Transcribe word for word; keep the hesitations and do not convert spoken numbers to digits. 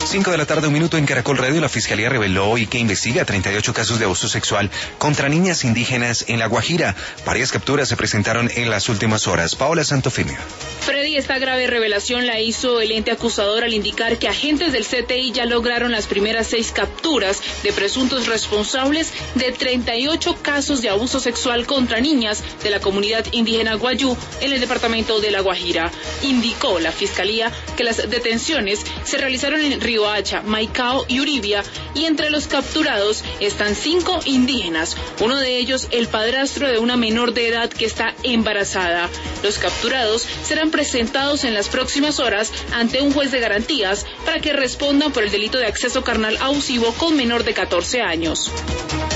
cinco de la tarde, un minuto en Caracol Radio. La Fiscalía reveló hoy que investiga treinta y ocho casos de abuso sexual contra niñas indígenas en La Guajira. Varias capturas se presentaron en las últimas horas. Paola Santofimio. Freddy, esta grave revelación la hizo el ente acusador al indicar que agentes del C T I ya lograron las primeras seis capturas de presuntos responsables de treinta y ocho casos de abuso sexual contra niñas de la comunidad indígena Guayú en el departamento de La Guajira. Indicó la Fiscalía que las detenciones se realizaron en Riohacha, Maicao y Uribia, y entre los capturados están cinco indígenas, uno de ellos el padrastro de una menor de edad que está embarazada. Los capturados serán presentados en las próximas horas ante un juez de garantías para que respondan por el delito de acceso carnal abusivo con menor de catorce años.